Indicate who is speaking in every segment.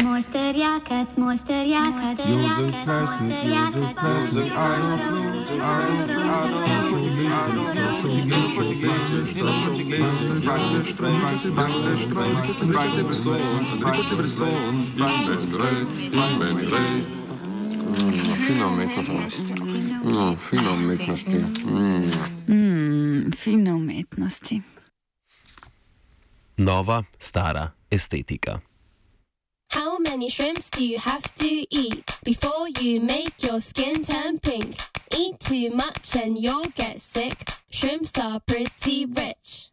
Speaker 1: Fino umetnosti.
Speaker 2: Fino umetnosti.
Speaker 3: Nova, stara estetika.
Speaker 4: How many shrimps do you have to eat before you make your skin turn pink? Eat too much and you'll get sick. Shrimps are pretty rich.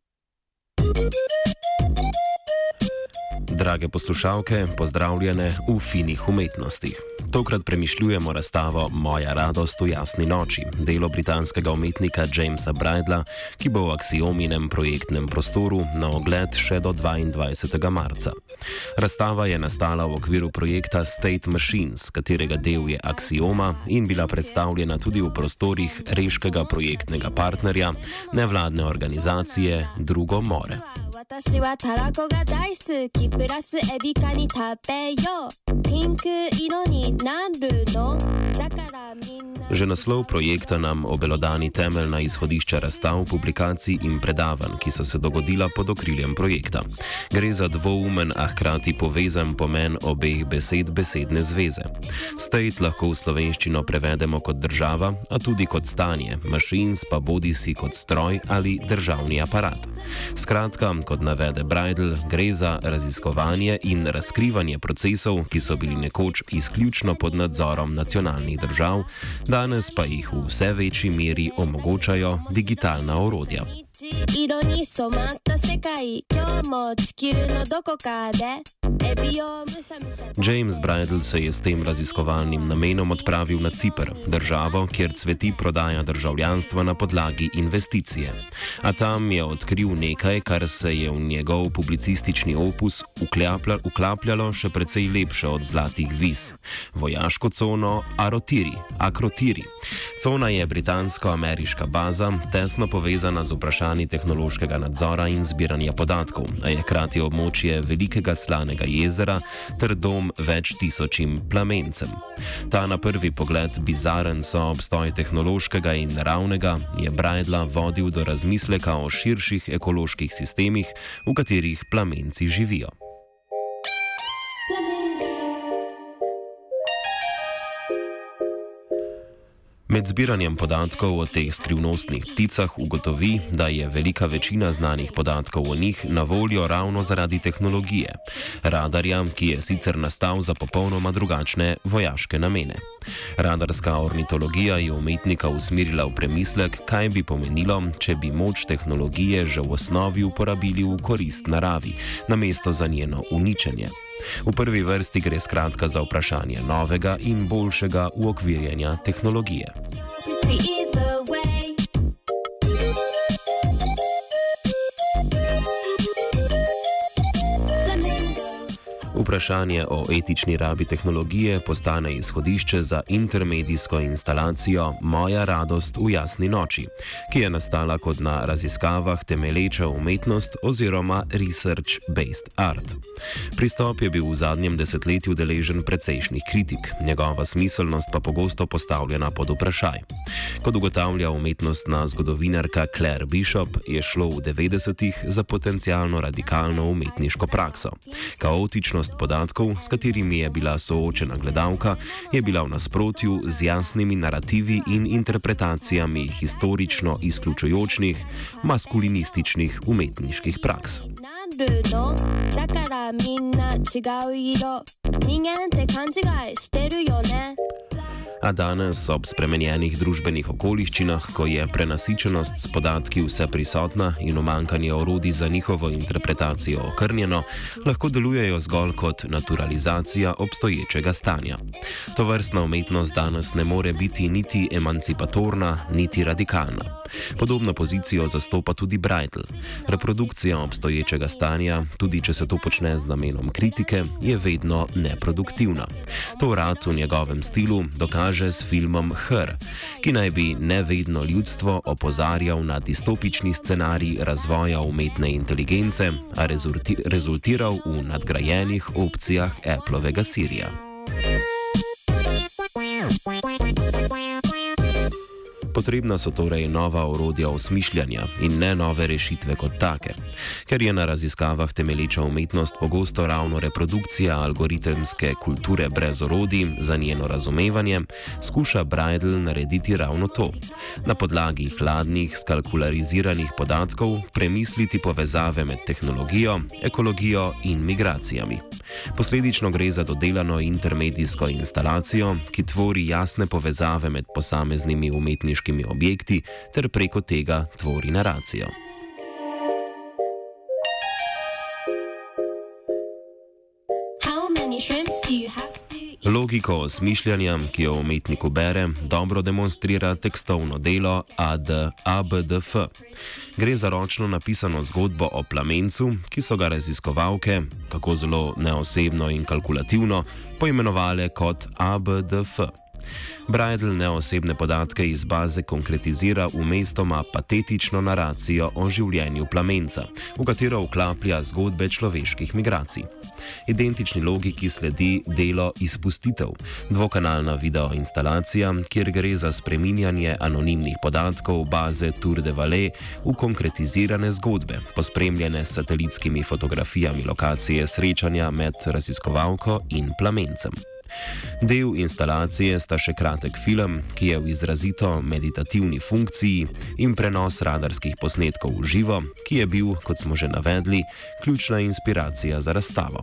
Speaker 3: Drage poslušalke, pozdravljene v finih umetnostih. Tokrat premišljujemo razstavo Moja radost v jasni noči, delo britanskega umetnika Jamesa Bridla, ki bo v Axiominem projektnem prostoru na ogled še do 22. marca. Razstava je nastala v okviru projekta State Machines, katerega del je Axioma in bila predstavljena tudi v prostorih reškega projektnega partnerja, nevladne organizacije Drugo more.
Speaker 4: 私はたらこが大好きプラスエビカニ食べようピンク色になるのだからみんな
Speaker 3: Že naslov projekta nam obelodani temeljna izhodišča razstav, publikacij in predavanj, ki so se dogodila pod okriljem projekta. Gre za dvoumen, a hkrati povezan pomen obeh besed besedne zveze. State lahko v slovenščino prevedemo kot država, a tudi kot stanje, machines pa bodisi kot stroj ali državni aparat. Skratka, kot navede Bridl, gre za raziskovanje in razkrivanje procesov, ki so bili nekoč izključno pod nadzorom nacionalnih držav, danes pa jih v vse večji meri omogočajo digitalna orodja.
Speaker 4: 色に染まった世界今日も地球のどこかでエビをむしゃむしゃ
Speaker 3: James Bridl se je s tem raziskovalnim namenom odpravil na Ciper, državo, kjer cveti prodaja državljanstva na podlagi investicije. A tam je odkril nekaj, kar se je v njegov publicistični opus uklapljalo še precej lepše od zlatih viz. Vojaško cono Akrotiri. Cona je britansko-ameriška baza, tesno povezana z vprašanji tehnološkega nadzora in zbiranja podatkov, a je hkrati območje velikega slanega jezera ter dom več tisočim plamencem. Ta na prvi pogled bizaren soobstoj tehnološkega in naravnega je Bridla vodil do razmisleka o širših ekoloških sistemih, v katerih plamenci živijo. Med zbiranjem podatkov o teh skrivnostnih pticah ugotovi, da je velika večina znanih podatkov o njih na voljo ravno zaradi tehnologije. Radarja, ki je sicer nastal za popolnoma drugačne vojaške namene. Radarska ornitologija je umetnika usmerila v premislek, kaj bi pomenilo, če bi moč tehnologije že v osnovi uporabili v korist naravi, namesto za njeno uničenje. V prvi vrsti gre skratka za vprašanje novega in boljšega uokvirjanja tehnologije. Vprašanje o etični rabi tehnologije postane izhodišče za intermedijsko instalacijo Moja radost v jasni noči, ki je nastala kot na raziskavah temelječa umetnost oziroma research-based art. Pristop je bil v zadnjem desetletju deležen precejšnjih kritik, njegova smiselnost pa pogosto postavljena pod vprašaj. Kot ugotavlja umetnostna zgodovinarka Claire Bishop, je šlo v 90-ih za potencialno radikalno umetniško prakso. Kaotičnost podatkov, s katerimi je bila soočena gledalka, je bila v nasprotju z jasnimi narativi in interpretacijami historično izključujočnih, maskulinističnih umetniških praks.
Speaker 4: だからみんな違う色人間って勘違いしてるよね
Speaker 3: A danes, ob spremenjenih družbenih okoliščinah, ko je prenasičenost s podatki vse prisotna in umanjkanje orodij za njihovo interpretacijo okrnjeno, lahko delujejo zgolj kot naturalizacija obstoječega stanja. Tovrstna umetnost danes ne more biti niti emancipatorna, niti radikalna. Podobno pozicijo zastopa tudi Bridl. Reprodukcija obstoječega stanja, tudi če se to počne z namenom kritike, je vedno neproduktivna. To rad v njegovem stilu dokazuje kaže s filmom Her, ki naj bi nevedno ljudstvo opozarjal na distopični scenarij razvoja umetne inteligence, a rezultiral v nadgrajenih opcijah Applovega Sirija. Potrebna so torej nova orodja osmišljanja in ne nove rešitve kot take. Ker je na raziskavah temelječa umetnost pogosto ravno reprodukcija algoritemske kulture brez orodij za njeno razumevanje, skuša Brajdl narediti ravno to. Na podlagi hladnih, skalkulariziranih podatkov premisliti povezave med tehnologijo, ekologijo in migracijami. Posledično gre za dodelano intermedijsko instalacijo, ki tvori jasne povezave med posameznimi umetniškimi objekti ter preko tega tvori naracijo. Logiko osmišljanja, ki jo umetnik ubere, dobro demonstrira tekstovno delo ABDF. Gre za ročno napisano zgodbo o plamencu, ki so ga raziskovalke, kako zelo neosebno in kalkulativno, poimenovale kot ABDF. Brajdl neosebne podatke iz baze konkretizira v mestoma patetično naracijo o življenju plamenca, v katero vklaplja zgodbe človeških migracij. Identični logiki sledi delo Izpustitev, dvokanalna videoinstalacija, kjer gre za spreminjanje anonimnih podatkov baze Tour de Valais v konkretizirane zgodbe, pospremljene s satelitskimi fotografijami lokacije srečanja med raziskovalko in plamencem. Del instalacije sta še kratek film, ki je v izrazito meditativni funkciji, in prenos radarskih posnetkov v živo, ki je bil, kot smo že navedli, ključna inspiracija za razstavo.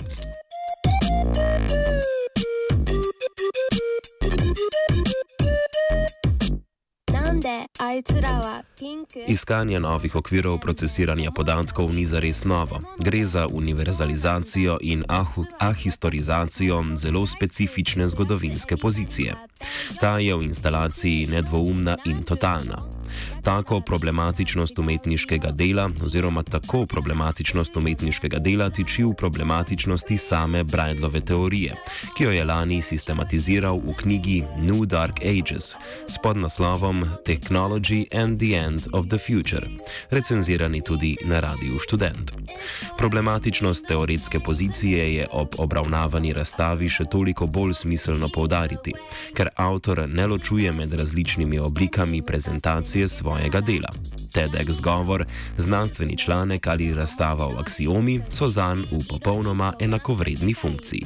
Speaker 3: Iskanje novih okvirov procesiranja podatkov ni zares novo. Gre za univerzalizacijo in ahistorizacijo zelo specifične zgodovinske pozicije. Ta je v instalaciji nedvoumna in totalna. Tako problematičnost umetniškega dela tiči v problematičnosti same Brajdlove teorije, ki jo je lani sistematiziral v knjigi New Dark Ages s podnaslovom Technology and the End of the Future, recenzirani tudi na Radiu Študent. Problematičnost teoretske pozicije je ob obravnavani razstavi še toliko bolj smiselno poudariti, ker avtor ne ločuje med različnimi oblikami prezentacije svojega dela. TEDx govor, znanstveni članek ali razstava o aksiomi so zanj v popolnoma enakovredni funkciji.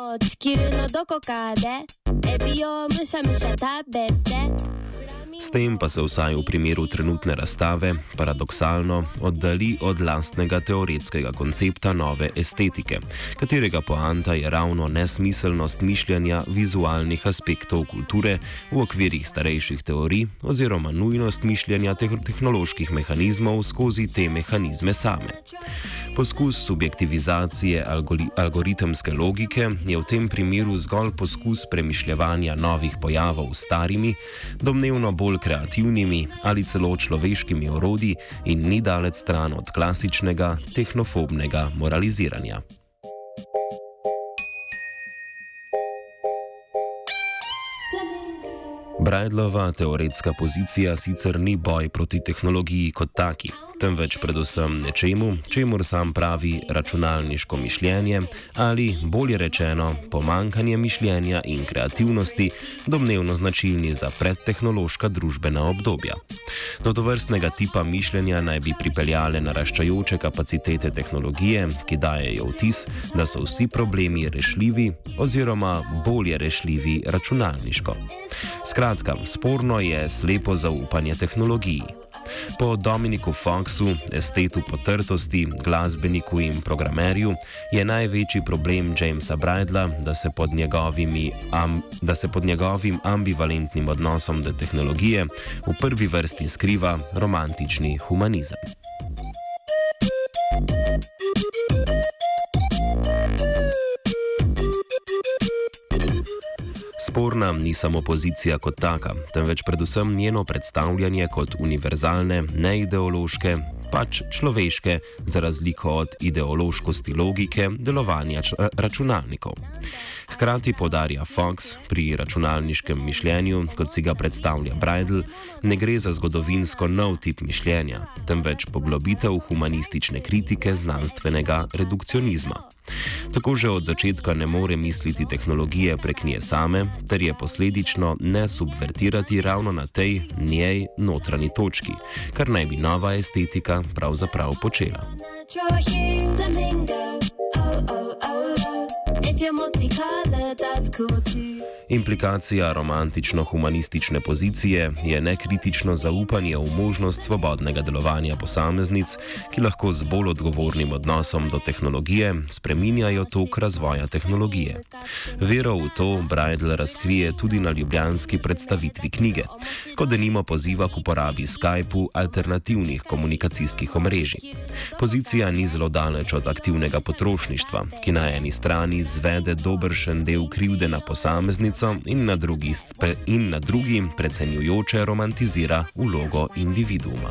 Speaker 3: S tem pa se vsaj v primeru trenutne razstave paradoksalno oddali od lastnega teoretskega koncepta nove estetike, katerega poanta je ravno nesmiselnost mišljenja vizualnih aspektov kulture v okvirih starejših teorij oziroma nujnost mišljenja tehnoloških mehanizmov skozi te mehanizme same. Poskus subjektivizacije algoritemske logike je v tem primeru zgolj poskus premišljevanja novih pojavov s starimi, domnevno bolj kreativnimi ali celo človeškimi orodji in ni daleč stran od klasičnega tehnofobnega moraliziranja. Brajdlova teoretska pozicija sicer ni boj proti tehnologiji kot taki, temveč predvsem nečemu, čemur sam pravi računalniško mišljenje ali, bolje rečeno, pomanjkanje mišljenja in kreativnosti, domnevno značilni za predtehnološka družbena obdobja. Do tovrstnega tipa mišljenja naj bi pripeljale naraščajoče kapacitete tehnologije, ki dajejo vtis, da so vsi problemi rešljivi oziroma bolje rešljivi računalniško. Skratka, sporno je slepo zaupanje tehnologiji. Po Dominiku Foxu, estetu potrtosti, glasbeniku in programerju, je največji problem Jamesa Brajdla, da se pod njegovim ambivalentnim odnosom do tehnologije v prvi vrsti skriva romantični humanizem. Sporna ni samo pozicija kot taka, temveč predvsem njeno predstavljanje kot univerzalne, neideološke, pač človeške, za razliko od ideološkosti logike delovanja računalnikov. Hkrati poudarja Fox, pri računalniškem mišljenju, kot si ga predstavlja Braidl, ne gre za zgodovinsko nov tip mišljenja, temveč poglobitev humanistične kritike znanstvenega redukcionizma. Tako že od začetka ne more misliti tehnologije prek nje same, ter je posledično ne subvertirati ravno na tej njej notranji točki, kar naj bi nova estetika pravzaprav počela. Implikacija romantično-humanistične pozicije je nekritično zaupanje v možnost svobodnega delovanja posameznic, ki lahko z bolj odgovornim odnosom do tehnologije spreminjajo tok razvoja tehnologije. Vero v to Braidl razkrije tudi na ljubljanski predstavitvi knjige, ko denimo poziva k uporabi Skypeu alternativnih komunikacijskih omrežij. Pozicija ni zelo daleč od aktivnega potrošništva, ki na eni strani zvede dobršen del krivde na posameznico in na drugi precenjujoče romantizira vlogo individuuma.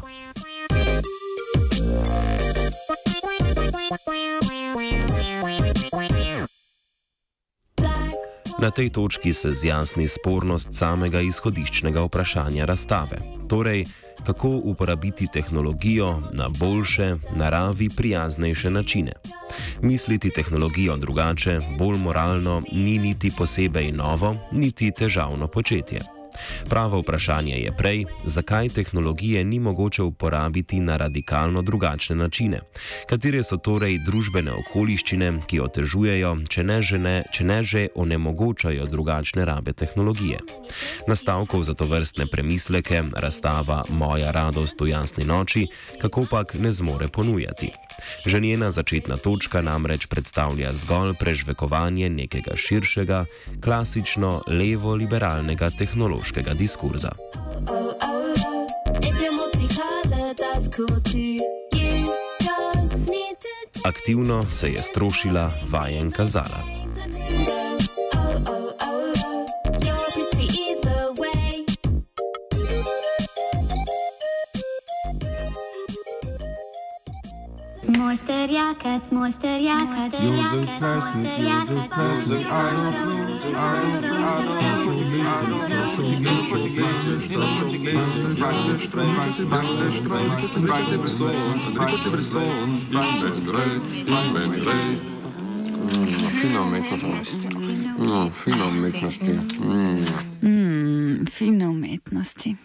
Speaker 3: Na tej točki se zjasni spornost samega izhodiščnega vprašanja razstave, torej kako uporabiti tehnologijo na boljše, naravi prijaznejše načine. Misliti tehnologijo drugače, bolj moralno, ni niti posebej novo, niti težavno početje. Pravo vprašanje je prej, zakaj tehnologije ni mogoče uporabiti na radikalno drugačne načine. Katere so torej družbene okoliščine, ki otežujejo, če ne že onemogočajo drugačne rabe tehnologije. Nastavkov za tovrstne premisleke razstava Moja radost v jasni noči kakopak ne zmore ponujati. Že njena začetna točka namreč predstavlja zgolj prežvekovanje nekega širšega, klasično levo-liberalnega tehnološkega diskurza. Aktivno se je strošila vajenka Zala.
Speaker 2: Mojster Jakac, Mojster Jakac,
Speaker 1: Josef Plasnik, Josef Plasnik, Fino umetnosti.
Speaker 2: Fino umetnosti.